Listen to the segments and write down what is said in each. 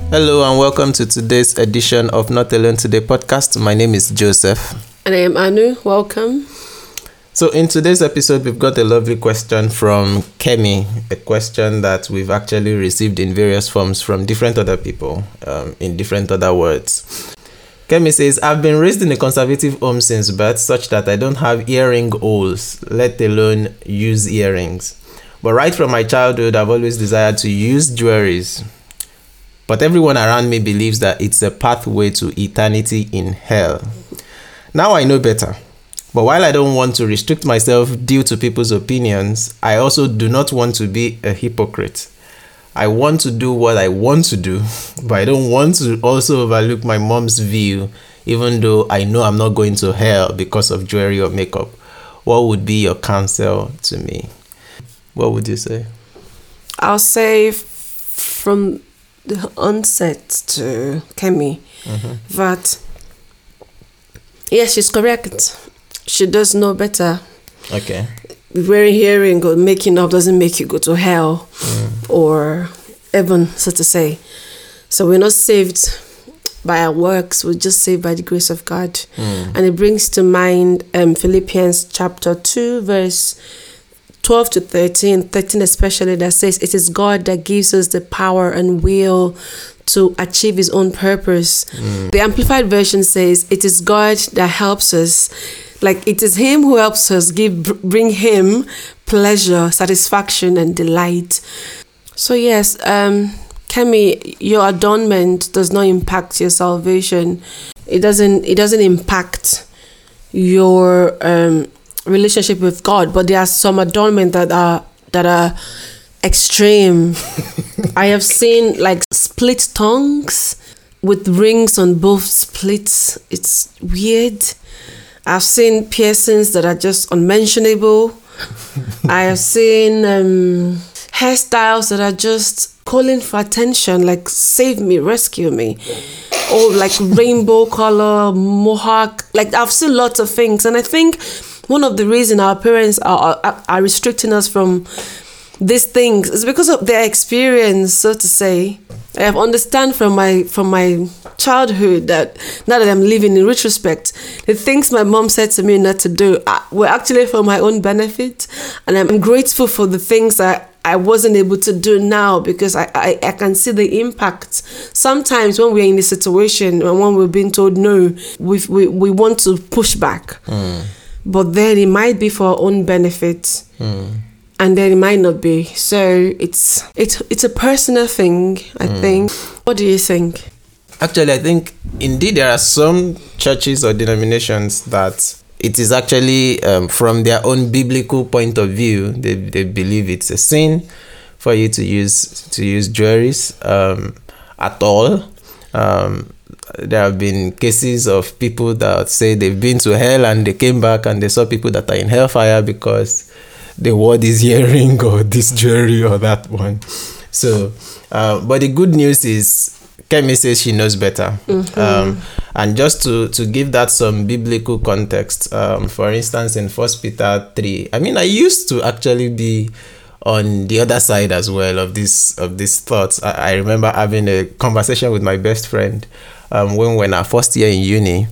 Hello and welcome to today's edition of Not Alone Today podcast. My name is Joseph. And I am Anu. Welcome. So in today's episode, we've got a lovely question from Kemi, a question that we've actually received in various forms from different other people, in different other words. Kemi says, I've been raised in a conservative home since birth such that I don't have earring holes, let alone use earrings. But right from my childhood, I've always desired to use jewelries. But everyone around me believes that it's a pathway to eternity in hell. Now I know better. But while I don't want to restrict myself due to people's opinions, I also do not want to be a hypocrite. I want to do what I want to do, but I don't want to also overlook my mom's view, even though I know I'm not going to hell because of jewelry or makeup. What would be your counsel to me? What would you say? I'll say from the onset to Kemi that yes, she's correct. She does know better. Okay. Wearing earring or making up doesn't make you go to hell or heaven, so to say. So we're not saved by our works, we're just saved by the grace of God. And it brings to mind Philippians chapter 2 verse 12 to 13 especially, that says it is God that gives us the power and will to achieve his own purpose. The Amplified Version says it is God that helps us. Like it is him who helps us bring him pleasure, satisfaction and delight. So yes, Kemi, your adornment does not impact your salvation. It doesn't impact your relationship with God, but there are some adornment that are extreme. I have seen like split tongues with rings on both splits. It's weird. I've seen piercings that are just unmentionable. I have seen hairstyles that are just calling for attention, like save me, rescue me. Or like rainbow color, mohawk. Like I've seen lots of things, and I think one of the reasons our parents are restricting us from these things is because of their experience, so to say. I have understand from my childhood that now that I'm living in retrospect, the things my mom said to me not to do were actually for my own benefit, and I'm grateful for the things that I wasn't able to do now because I can see the impact. Sometimes when we're in a situation and when we're being told no, we want to push back. But then it might be for our own benefit, and then it might not be. So it's a personal thing, I think. What do you think? Actually, I think indeed there are some churches or denominations that it is actually from their own biblical point of view, they believe it's a sin for you to use jewelries at all. There have been cases of people that say they've been to hell and they came back and they saw people that are in hellfire because they wore this earring or this jewelry or that one. So, but the good news is Kemi says she knows better. And just to give that some biblical context, for instance, in 1 Peter 3, I mean, I used to actually be on the other side as well of these thoughts. I remember having a conversation with my best friend when we were in our first year in uni.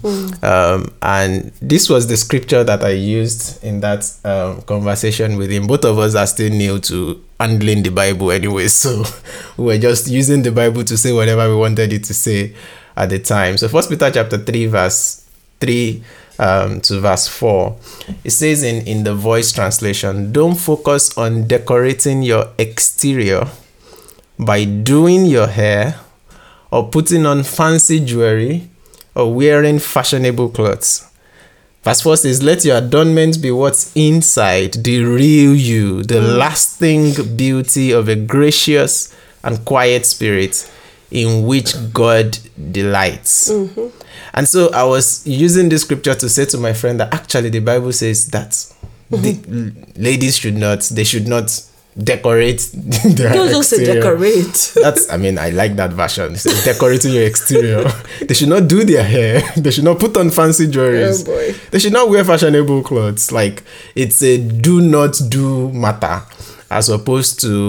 And this was the scripture that I used in that conversation with him. Both of us are still new to handling the Bible anyway, so we were just using the Bible to say whatever we wanted it to say at the time. So 1 Peter chapter 3 verse 3 to verse 4, it says in the Voice translation, don't focus on decorating your exterior by doing your hair or putting on fancy jewelry or wearing fashionable clothes. Verse 4 says, let your adornment be what's inside, the real you, the lasting beauty of a gracious and quiet spirit in which God delights. And so I was using this scripture to say to my friend that actually the Bible says that the ladies should not decorate their Don't just say decorate. That's, I mean, I like that version. It says decorating your exterior. They should not do their hair. They should not put on fancy jewelries. Oh boy. They should not wear fashionable clothes. Like, it's a do not do matter, as opposed to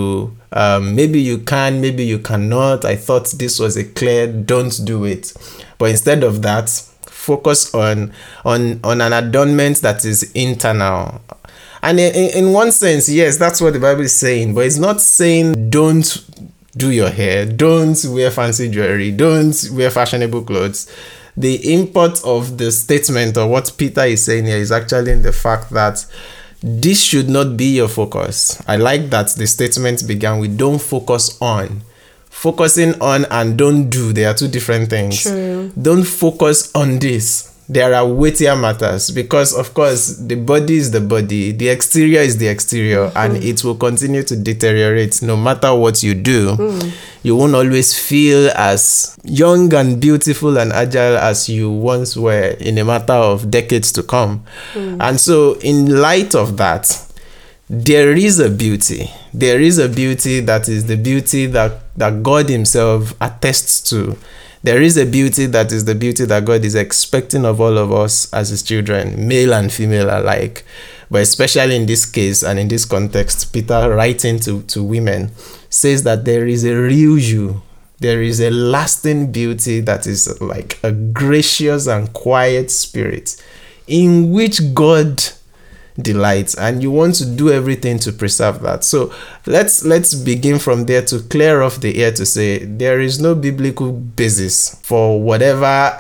Maybe you can, maybe you cannot. I thought this was a clear, don't do it. But instead of that, focus on an adornment that is internal. And in one sense, yes, that's what the Bible is saying. But it's not saying don't do your hair, don't wear fancy jewelry, don't wear fashionable clothes. The import of the statement, or what Peter is saying here, is actually in the fact that this should not be your focus. I like that the statement began with don't focus on. Focusing on and don't do, they are two different things. True. Don't focus on this. There are weightier matters, because of course the body is the body, the exterior is the exterior, and it will continue to deteriorate no matter what you do. You won't always feel as young and beautiful and agile as you once were in a matter of decades to come. And so in light of that, there is a beauty. There is a beauty that is the beauty that God himself attests to. There is a beauty that is the beauty that God is expecting of all of us as his children, male and female alike. But especially in this case and in this context, Peter, writing to women, says that there is a real you. There is a lasting beauty that is like a gracious and quiet spirit in which God delights, and you want to do everything to preserve that. So let's begin from there to clear off the air to say there is no biblical basis for whatever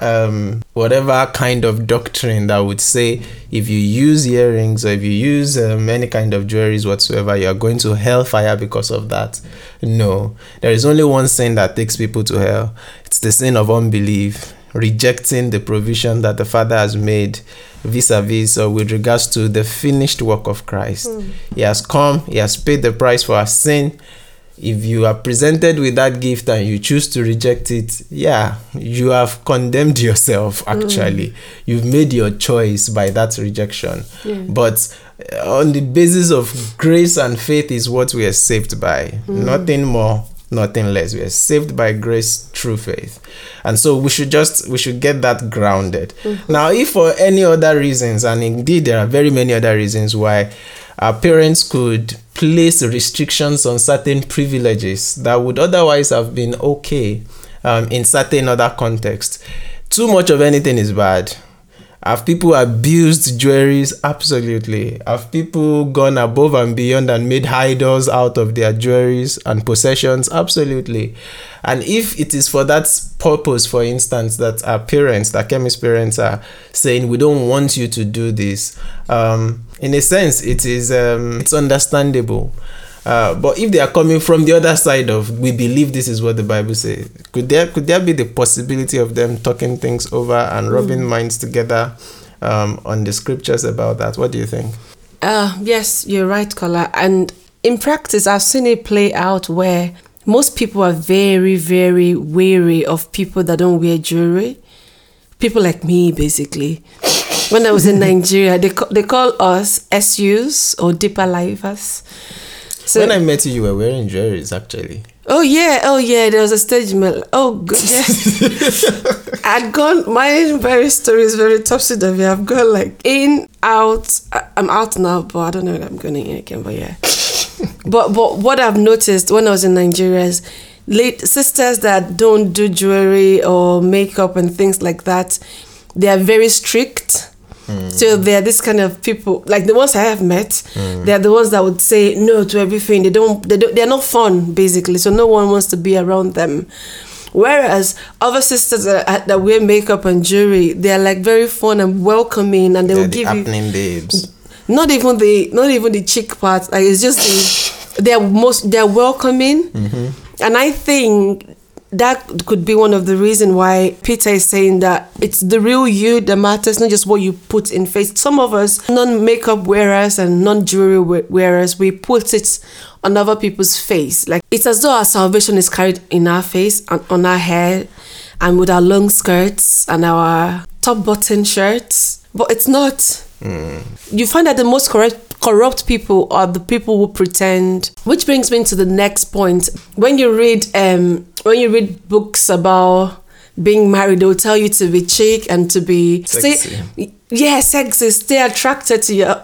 kind of doctrine that would say if you use earrings or if you use any kind of jewelry whatsoever, you are going to hellfire because of that. No, there is only one sin that takes people to hell. It's the sin of unbelief, rejecting the provision that the Father has made vis-a-vis or with regards to the finished work of Christ. He has come, he has paid the price for our sin. If you are presented with that gift and you choose to reject it, you have condemned yourself actually. You've made your choice by that rejection. But on the basis of grace and faith is what we are saved by. Nothing more, nothing less. We are saved by grace through faith. And so we should get that grounded. Now, if for any other reasons, and indeed there are very many other reasons why our parents could place restrictions on certain privileges that would otherwise have been okay in certain other contexts. Too much of anything is bad. Have people abused jewelries? Absolutely. Have people gone above and beyond and made idols out of their jewelries and possessions? Absolutely. And if it is for that purpose, for instance, that our parents, that chemist parents are saying, we don't want you to do this, in a sense, it's understandable. But if they are coming from the other side of, we believe this is what the Bible says, could there be the possibility of them talking things over and rubbing minds together on the scriptures about that? What do you think? Yes, you're right, Kola. And in practice, I've seen it play out where most people are very, very wary of people that don't wear jewelry. People like me, basically. When I was in Nigeria, they call us SUs or deeper lifers. So, when I met you, you were wearing jewelries, actually. Oh yeah. There was a stage mail. Oh good, yes. I'd gone. My very story is very topsy-turvy. I've gone like in, out. I'm out now, but I don't know if I'm going in again. But yeah. but what I've noticed when I was in Nigeria is sisters that don't do jewelry or makeup and things like that, they are very strict. So they're this kind of people, like the ones I have met, they're the ones that would say no to everything. They're not fun, basically. So no one wants to be around them. Whereas other sisters that wear makeup and jewelry, they're like very fun and welcoming, and they will give you babes. Not even the cheek part. Like it's just they're welcoming, and I think that could be one of the reasons why Peter is saying that it's the real you that matters, not just what you put in face. Some of us, non-makeup wearers and non-jewelry wearers, we put it on other people's face. Like it's as though our salvation is carried in our face and on our head and with our long skirts and our top button shirts. But it's not. You find that the most corrupt people are the people who pretend. Which brings me to the next point. When you read books about being married, they'll tell you to be chic and to be Sexy. sexy, stay attracted to your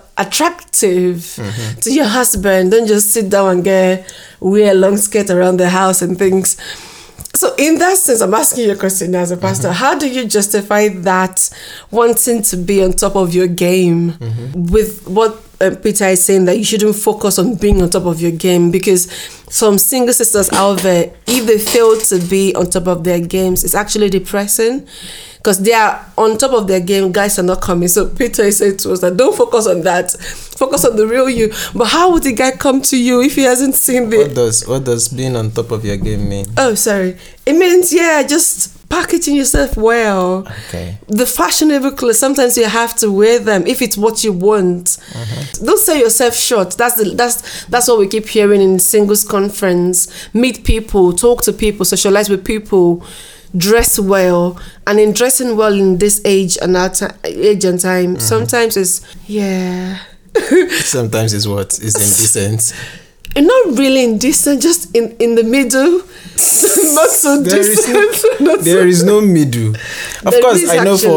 to your husband. Don't just sit down and wear a long skirt around the house and things. So in that sense, I'm asking you a question as a pastor. How do you justify that wanting to be on top of your game with what Peter is saying, that you shouldn't focus on being on top of your game? Because some single sisters out there, if they fail to be on top of their games, it's actually depressing. Because they are on top of their game, guys are not coming. So Peter is saying to us that don't focus on that. Focus on the real you. But how would the guy come to you if he hasn't seen the... What does being on top of your game mean? Oh, sorry. It means, just packaging yourself well. Okay. The fashionable clothes, sometimes you have to wear them if it's what you want. Don't sell yourself short. That's what we keep hearing in singles conference. Meet people, talk to people, socialize with people, dress well. And in dressing well in this age and time, sometimes it's sometimes it's what is indecent. Not really indecent, just in the middle. Not so decent. There is no middle. Of course, I know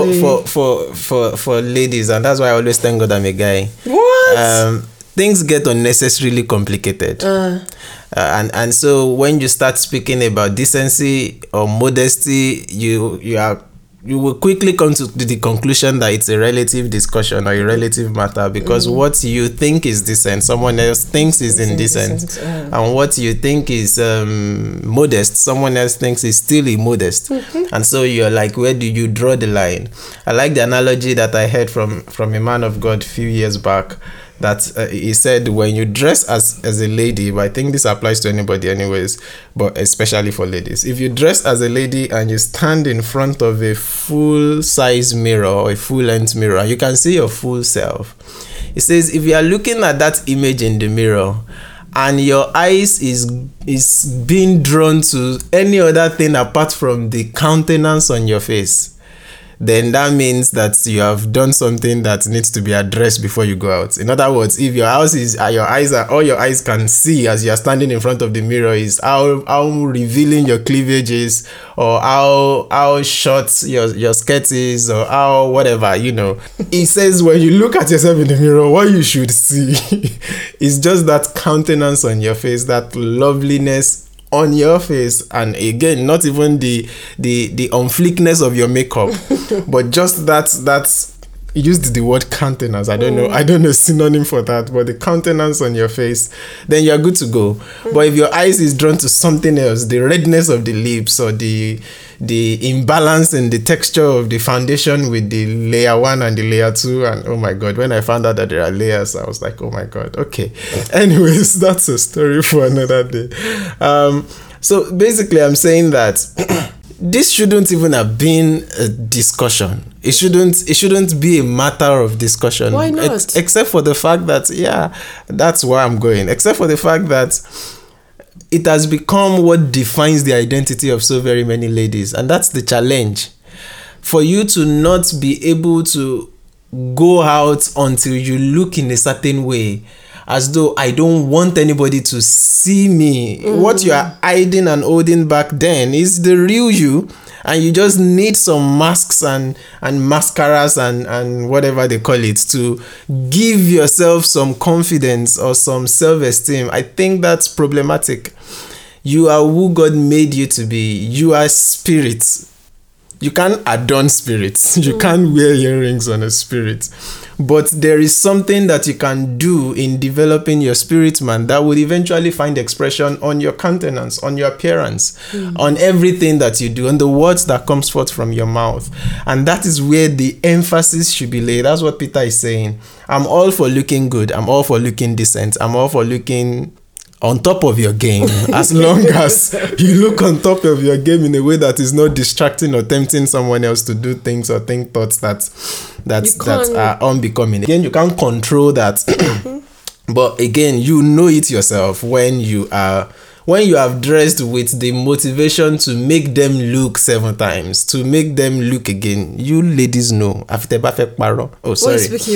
for ladies, and that's why I always thank God I'm a guy. What? Things get unnecessarily complicated. And so when you start speaking about decency or modesty, you will quickly come to the conclusion that it's a relative discussion or a relative matter, because what you think is decent, someone else thinks is indecent. And what you think is modest, someone else thinks is still immodest. And so you're like, where do you draw the line? I like the analogy that I heard from a man of God a few years back, that he said, when you dress as a lady, but I think this applies to anybody anyways, but especially for ladies. If you dress as a lady and you stand in front of a full-size mirror or a full-length mirror, you can see your full self. He says, if you are looking at that image in the mirror and your eyes is being drawn to any other thing apart from the countenance on your face, then that means that you have done something that needs to be addressed before you go out. In other words, if your eyes can see as you are standing in front of the mirror is how revealing your cleavage is, or how short your skirt is, or how whatever, He says when you look at yourself in the mirror, what you should see is just that countenance on your face, that loveliness on your face, and again, not even the unflickness of your makeup, but just that used the word countenance. I don't know synonym for that, but the countenance on your face, then you're good to go. But if your eyes is drawn to something else, the redness of the lips, or the imbalance in the texture of the foundation with the layer 1 and the layer 2, and oh my God, when I found out that there are layers, I was like, oh my God, okay. Anyways, that's a story for another day. So basically I'm saying that this shouldn't even have been a discussion. It shouldn't be a matter of discussion. Why not? Except for the fact that, that's where I'm going. Except for the fact that it has become what defines the identity of so very many ladies. And that's the challenge. For you to not be able to go out until you look in a certain way, as though I don't want anybody to see me. What you are hiding and holding back then is the real you, and you just need some masks and mascaras and whatever they call it to give yourself some confidence or some self-esteem. I think that's problematic. You are who God made you to be. You are spirit. You can't adorn spirits. You can't wear earrings on a spirit. But there is something that you can do in developing your spirit, man, that would eventually find expression on your countenance, on your appearance, on everything that you do, on the words that comes forth from your mouth. And that is where the emphasis should be laid. That's what Peter is saying. I'm all for looking good. I'm all for looking decent. I'm all for looking on top of your game, as long as you look on top of your game in a way that is not distracting or tempting someone else to do things or think thoughts that are unbecoming. Again, you can't control that. But again, you know it yourself when you have dressed with the motivation to make them look 7 times, to make them look again. You ladies know. Oh, sorry. What speaking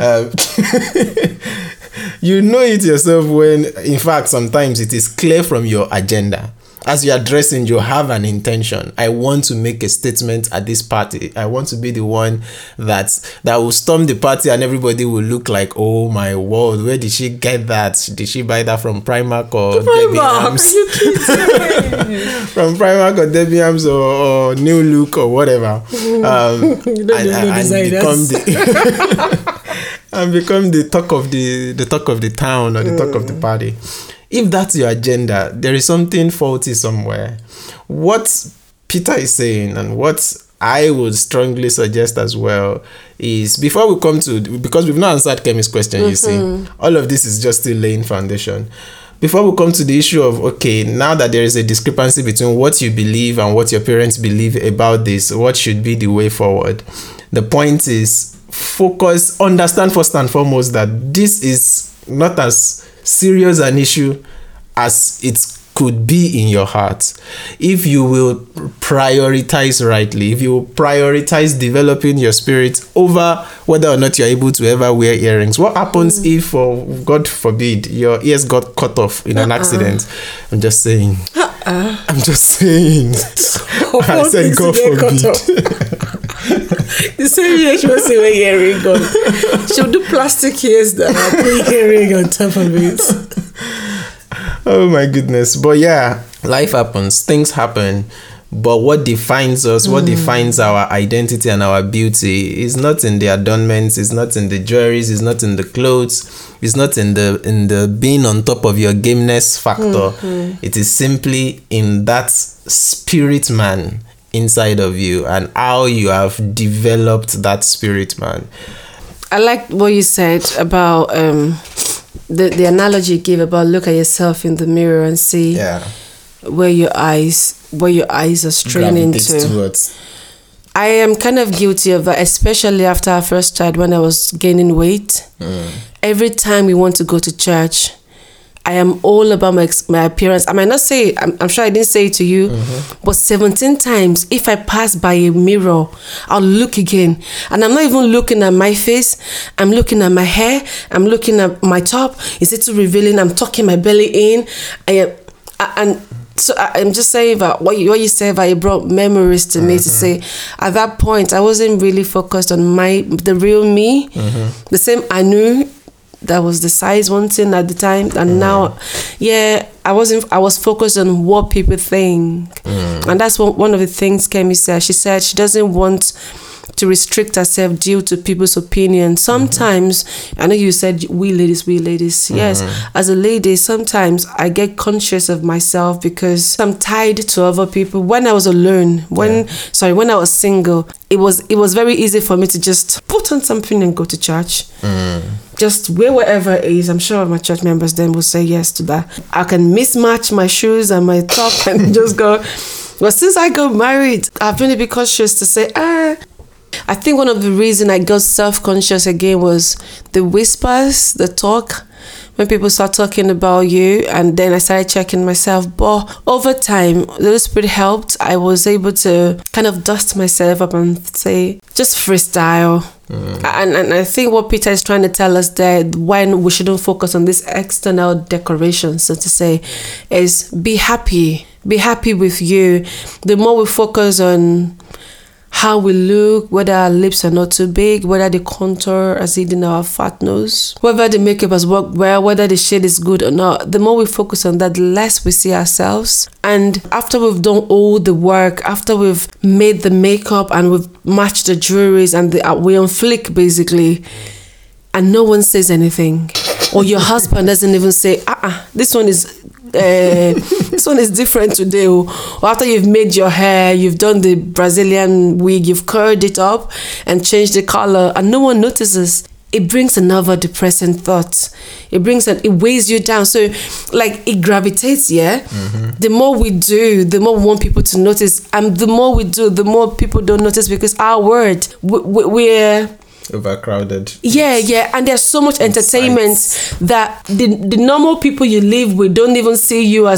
about? You know it yourself when, in fact, sometimes it is clear from your agenda. as you are dressing, you have an intention. I want to make a statement at this party. I want to be the one that will storm the party and everybody will look like, oh my word, where did she get that? Did she buy that from Primark or Debenhams? Are you kidding? From Primark or Debenhams or New Look or whatever. And become the talk of the town or the talk of the party. If that's your agenda, there is something faulty somewhere. What Peter is saying, and what I would strongly suggest as well, is before we come to, because we've not answered Kemi's question, you see, all of this is just still laying foundation. Before we come to the issue of, okay, now that there is a discrepancy between what you believe and what your parents believe about this, what should be the way forward? The point is, understand first and foremost that this is not as serious an issue as it could be in your heart. If you will prioritize rightly, if you will prioritize developing your spirit over whether or not you're able to ever wear earrings. What happens if, God forbid, your ears got cut off in an accident? I'm just saying. I'm just saying. I said God forbid. The same year she was saying earring on. She'll do plastic ears that I'll put earring on top of it. Oh my goodness. But yeah, life happens, things happen. But what defines us, what defines our identity and our beauty is not in the adornments, it's not in the jewelries, it's not in the clothes, it's not in the being on top of your gameness factor. It is simply in that spirit man inside of you and how you have developed that spirit man. I like what you said about the analogy you gave about look at yourself in the mirror and see where your eyes are straining to. I am kind of guilty of that, especially after our first child when I was gaining weight. Every time we want to go to church, I am all about my appearance. I might not say, I'm sure I didn't say it to you, but 17 times, if I pass by a mirror, I'll look again. And I'm not even looking at my face. I'm looking at my hair. I'm looking at my top. Is it too revealing? I'm tucking my belly in. So I'm just saying that what you said, that it brought memories to me to say, at that point, I wasn't really focused on the real me. The same, I knew that was the size one thing at the time, and now I was focused on what people think. And that's one of the things Kemi said. She said she doesn't want to restrict herself due to people's opinion. Sometimes, I know you said we ladies. Yes, as a lady, sometimes I get conscious of myself because I'm tied to other people. When I was alone, when I was single, it was very easy for me to just put on something and go to church. Just wear whatever it is. I'm sure my church members then will say yes to that. I can mismatch my shoes and my top and just go. But since I got married, I've been a bit cautious to say, I think one of the reasons I got self-conscious again was the whispers, the talk, when people start talking about you, and then I started checking myself. But over time, the Holy Spirit helped. I was able to kind of dust myself up and say, just freestyle. And I think what Peter is trying to tell us there, when we shouldn't focus on this external decoration, so to say, is be happy. Be happy with you. The more we focus on how we look, whether our lips are not too big, whether the contour is hidden our fat nose, whether the makeup has worked well, whether the shade is good or not, the more we focus on that, the less we see ourselves. And after we've done all the work, after we've made the makeup and we've matched the jewelries and we're on flick basically, and no one says anything, or your husband doesn't even say, this one is different today. Or after you've made your hair, you've done the Brazilian wig, you've curled it up and changed the color, and no one notices. It brings another depressing thought. It weighs you down. So like it gravitates, The more we do, the more we want people to notice. And the more we do, the more people don't notice, because our word, we're overcrowded. And there's so much entertainment that the normal people you live with don't even see you as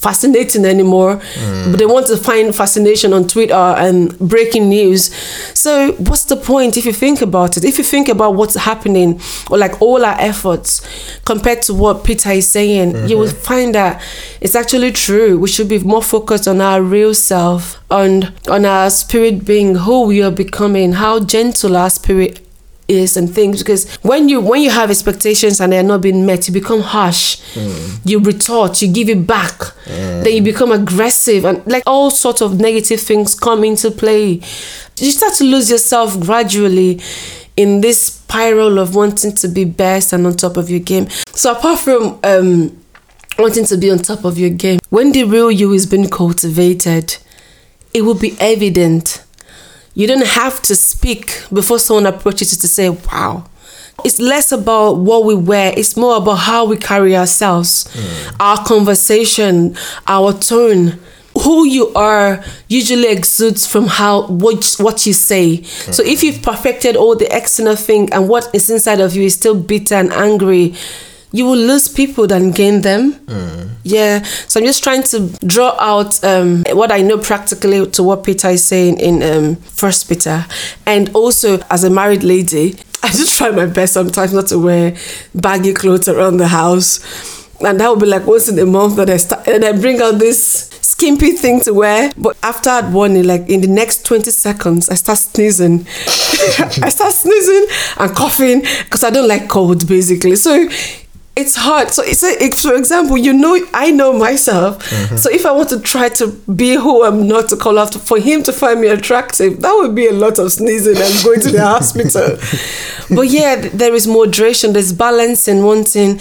fascinating anymore, but they want to find fascination on Twitter and breaking news. So what's the point if you think about it? If you think about what's happening, or like all our efforts compared to what Peter is saying, you will find that it's actually true. We should be more focused on our real self, on our spirit being, who we are becoming, how gentle our spirit is and things. Because when you have expectations and they're not being met, you become harsh, you retort, you give it back, then you become aggressive, and like all sorts of negative things come into play. You start to lose yourself gradually in this spiral of wanting to be best and on top of your game. So apart from wanting to be on top of your game, when the real you is being cultivated, it will be evident. You don't have to speak before someone approaches you to say, wow. It's less about what we wear. It's more about how we carry ourselves, our conversation, our tone. Who you are usually exudes from what you say. So if you've perfected all the external thing and what is inside of you is still bitter and angry, you will lose people than gain them. Yeah. So I'm just trying to draw out what I know practically to what Peter is saying in 1 Peter. And also, as a married lady, I just try my best sometimes not to wear baggy clothes around the house. And that would be like once in a month that I bring out this skimpy thing to wear. But after I'd worn it, like in the next 20 seconds, I start sneezing. I start sneezing and coughing because I don't like cold, basically. So it's hard. So for example, I know myself. So if I want to try to be who I'm not, to call out for him to find me attractive, that would be a lot of sneezing and going to the hospital. But yeah, there is moderation. There's balance in wanting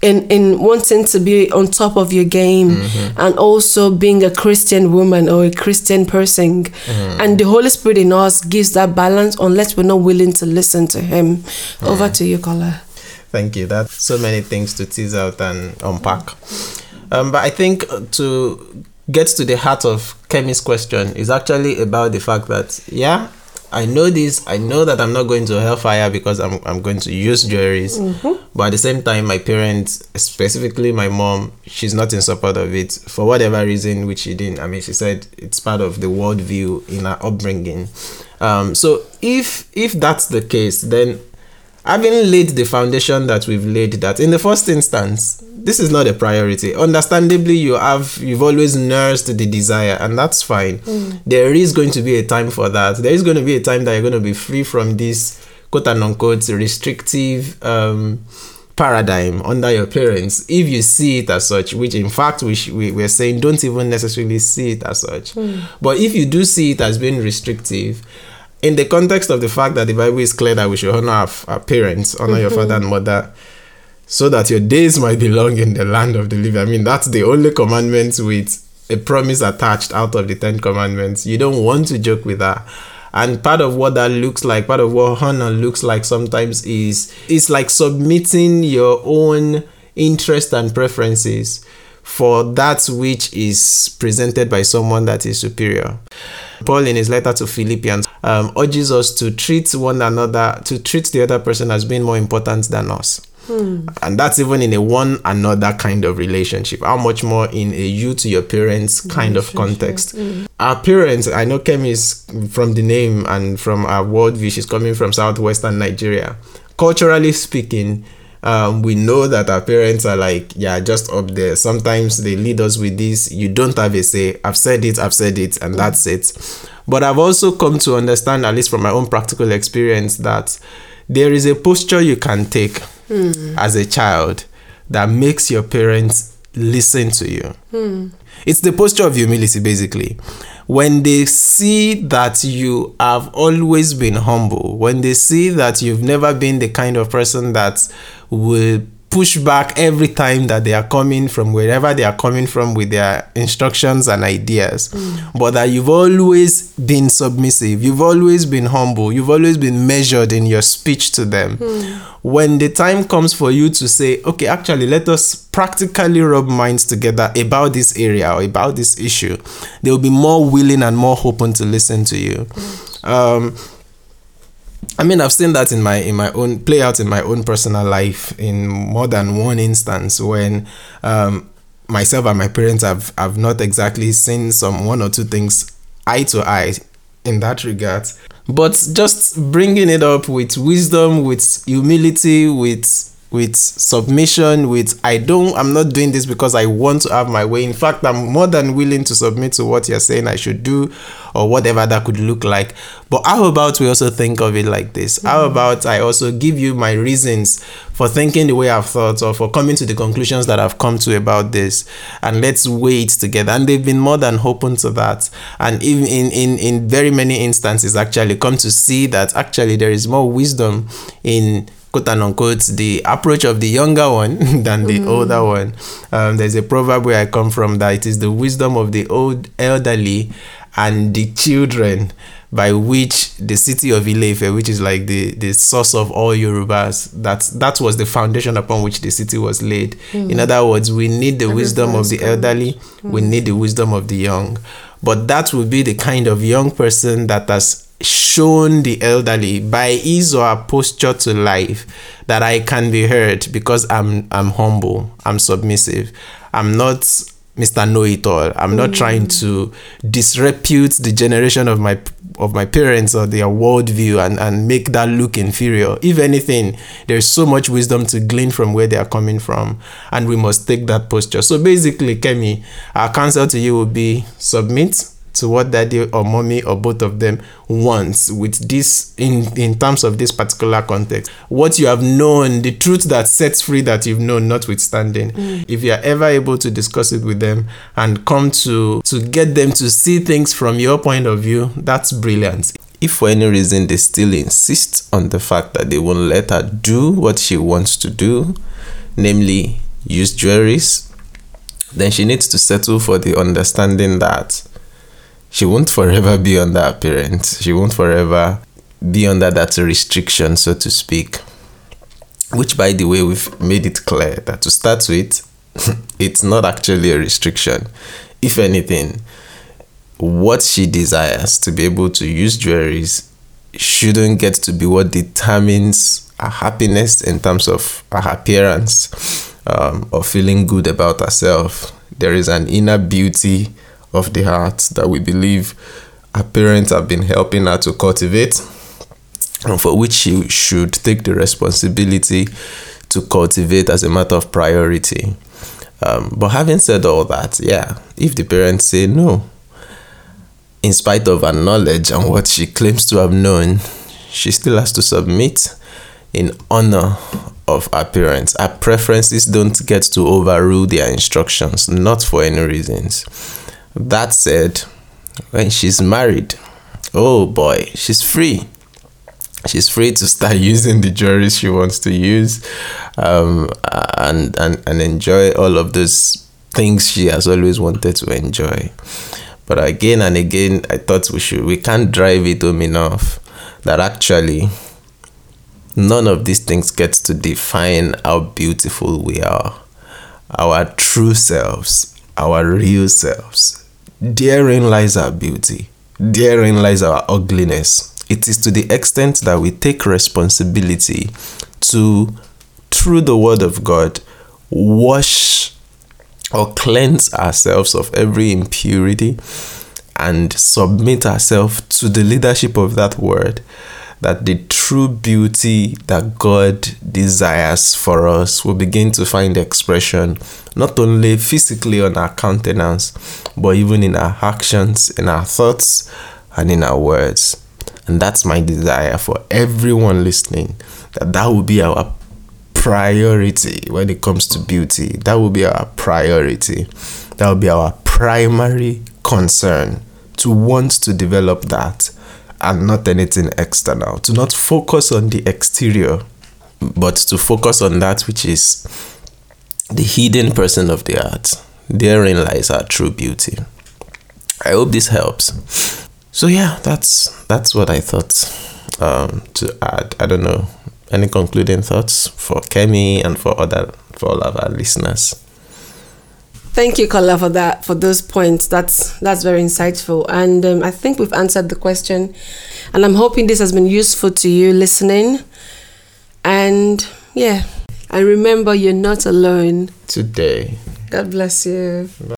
to be on top of your game, and also being a Christian woman or a Christian person. And the Holy Spirit in us gives that balance, unless we're not willing to listen to Him. Over to you, Kola. Thank you. That's so many things to tease out and unpack. But I think to get to the heart of Kemi's question is actually about the fact that, yeah, I know this. I know that I'm not going to hellfire because I'm going to use jewelries. But at the same time, my parents, specifically my mom, she's not in support of it for whatever reason, which she didn't. I mean, she said it's part of the worldview in her upbringing. So if that's the case, then having laid the foundation that we've laid, that in the first instance, this is not a priority. Understandably, you've always nursed the desire, and that's fine. There is going to be a time for that. There is going to be a time that you're going to be free from this quote and unquote restrictive paradigm under your parents, if you see it as such, which in fact we're saying don't even necessarily see it as such. But if you do see it as being restrictive, in the context of the fact that the Bible is clear that we should honor our parents, honor your father and mother, so that your days might be long in the land of the living. I mean, that's the only commandment with a promise attached out of the 10 commandments. You don't want to joke with that. And part of what that looks like, part of what honor looks like sometimes is like submitting your own interest and preferences for that which is presented by someone that is superior. Paul, in his letter to Philippians, urges us to treat one another, to treat the other person as being more important than us. And that's even in a one another kind of relationship. How much more in a you to your parents kind of context. Our parents, I know Kemi is from the name and from our worldview, she's coming from southwestern Nigeria. Culturally speaking, we know that our parents are like, yeah, just up there. Sometimes they lead us with this, you don't have a say. I've said it, and that's it. But I've also come to understand, at least from my own practical experience, that there is a posture you can take as a child that makes your parents listen to you. It's the posture of humility, basically. When they see that you have always been humble, when they see that you've never been the kind of person that will push back every time that they are coming from wherever they are coming from with their instructions and ideas, but that you've always been submissive, you've always been humble, you've always been measured in your speech to them. When the time comes for you to say, okay, actually, let us practically rub minds together about this area or about this issue, they will be more willing and more open to listen to you. I mean, I've seen that in my own play out in my own personal life in more than one instance when myself and my parents have not exactly seen some one or two things eye to eye in that regard. But just bringing it up with wisdom, with humility, with submission, I'm not doing this because I want to have my way. In fact, I'm more than willing to submit to what you're saying I should do, or whatever that could look like. But how about we also think of it like this? How about I also give you my reasons for thinking the way I've thought, or for coming to the conclusions that I've come to about this, and let's weigh it together. And they've been more than open to that, and even in very many instances actually come to see that actually there is more wisdom in, quote and unquote, the approach of the younger one than the older one. There's a proverb where I come from that it is the wisdom of the old elderly and the children by which the city of Ile-Ife, which is like the source of all Yorubas, that was the foundation upon which the city was laid. In other words, we need the wisdom of the elderly, we need the wisdom of the young. But that will be the kind of young person that has shown the elderly by his or her posture to life that I can be heard because I'm humble, I'm submissive, I'm not Mr. Know-it-all. I'm not trying to disrepute the generation of my parents or their worldview and make that look inferior. If anything, there's so much wisdom to glean from where they are coming from, and we must take that posture. So basically, Kemi, our counsel to you will be submit to what daddy or mommy or both of them wants with this in terms of this particular context. What you have known, the truth that sets free that you've known, notwithstanding. If you are ever able to discuss it with them and come to get them to see things from your point of view, that's brilliant. If for any reason they still insist on the fact that they won't let her do what she wants to do, namely use jewelries, then she needs to settle for the understanding that she won't forever be under her parents. She won't forever be under that restriction, so to speak. Which, by the way, we've made it clear that to start with, it's not actually a restriction. If anything, what she desires to be able to use jewelries shouldn't get to be what determines her happiness in terms of her appearance, or feeling good about herself. There is an inner beauty of the heart that we believe our parents have been helping her to cultivate, and for which she should take the responsibility to cultivate as a matter of priority. But having said all that, if the parents say no, in spite of her knowledge and what she claims to have known, she still has to submit in honor of her parents. Her preferences don't get to overrule their instructions, not for any reasons. That said, when she's married, oh boy, she's free. She's free to start using the jewelry she wants to use, and enjoy all of those things she has always wanted to enjoy. But again and again, I thought we can't drive it home enough that actually none of these things gets to define how beautiful we are, our true selves, our real selves. Therein lies our beauty. Therein lies our ugliness. It is to the extent that we take responsibility to, through the word of God, wash or cleanse ourselves of every impurity and submit ourselves to the leadership of that word, that the true beauty that God desires for us will begin to find expression not only physically on our countenance, but even in our actions, in our thoughts, and in our words. And that's my desire for everyone listening, that will be our priority when it comes to beauty. That will be our priority. That will be our primary concern, to want to develop that and not anything external. To not focus on the exterior, but to focus on that which is the hidden person of the heart. Therein lies our true beauty. I hope this helps. So that's what I thought to add. I don't know, any concluding thoughts for Kemi and for all of our listeners? Thank you, Kola, for those points. That's very insightful, and I think we've answered the question. And I'm hoping this has been useful to you listening. And remember, you're not alone today. God bless you. Bye.